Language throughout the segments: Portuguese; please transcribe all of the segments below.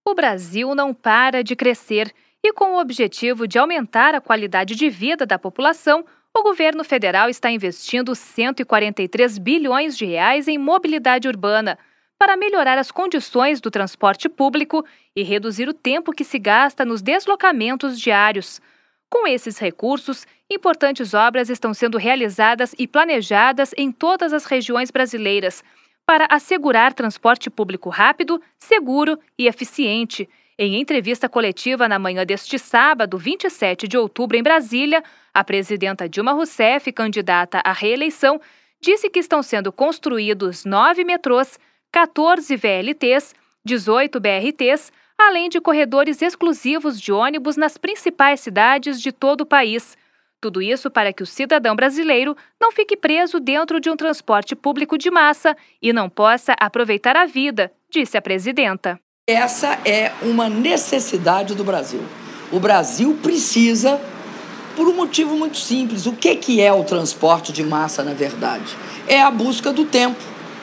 O Brasil não para de crescer e, com o objetivo de aumentar a qualidade de vida da população, o governo federal está investindo 143 bilhões de reais em mobilidade urbana para melhorar as condições do transporte público e reduzir o tempo que se gasta nos deslocamentos diários. Com esses recursos, importantes obras estão sendo realizadas e planejadas em todas as regiões brasileiras para assegurar transporte público rápido, seguro e eficiente. Em entrevista coletiva na manhã deste sábado, 27 de outubro, em Brasília, a presidenta Dilma Rousseff, candidata à reeleição, disse que estão sendo construídos 9 metrôs, 14 VLTs, 18 BRTs, além de corredores exclusivos de ônibus nas principais cidades de todo o país. Tudo isso para que o cidadão brasileiro não fique preso dentro de um transporte público de massa e não possa aproveitar a vida, disse a presidenta. Essa é uma necessidade do Brasil. O Brasil precisa, por um motivo muito simples. O que é o transporte de massa, na verdade? É a busca do tempo.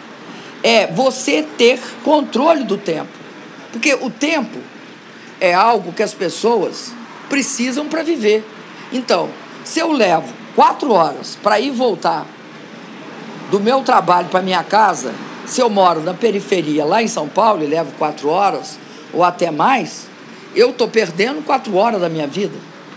É você ter controle do tempo. Porque o tempo é algo que as pessoas precisam para viver. Então, se eu levo 4 horas para ir e voltar do meu trabalho para minha casa, se eu moro na periferia lá em São Paulo e levo 4 horas ou até mais, eu estou perdendo 4 horas da minha vida.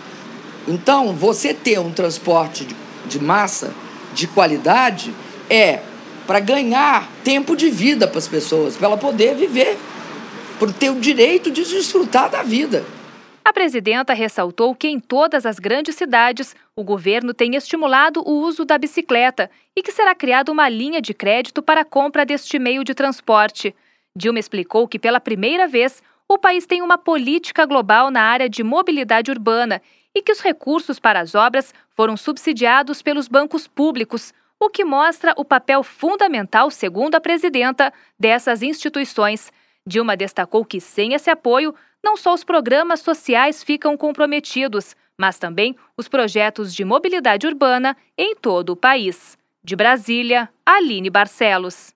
Então, você ter um transporte de massa, de qualidade, é para ganhar tempo de vida para as pessoas, para ela poder viver, por ter o direito de desfrutar da vida. A presidenta ressaltou que em todas as grandes cidades, o governo tem estimulado o uso da bicicleta e que será criada uma linha de crédito para a compra deste meio de transporte. Dilma explicou que, pela primeira vez, o país tem uma política global na área de mobilidade urbana e que os recursos para as obras foram subsidiados pelos bancos públicos, o que mostra o papel fundamental, segundo a presidenta, dessas instituições. Dilma destacou que, sem esse apoio, não só os programas sociais ficam comprometidos, mas também os projetos de mobilidade urbana em todo o país. De Brasília, Aline Barcelos.